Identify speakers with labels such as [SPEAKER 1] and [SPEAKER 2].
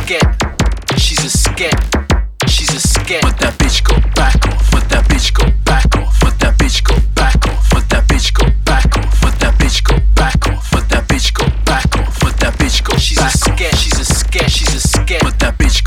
[SPEAKER 1] scat. She's a scat. She's a scat. But that bitch go back off. But that bitch go back off. But that bitch go back off. But that bitch go back off. But that bitch go back off. But that bitch go back off. But that bitch go. She's a scat. She's a scat. She's a scat. But that bitch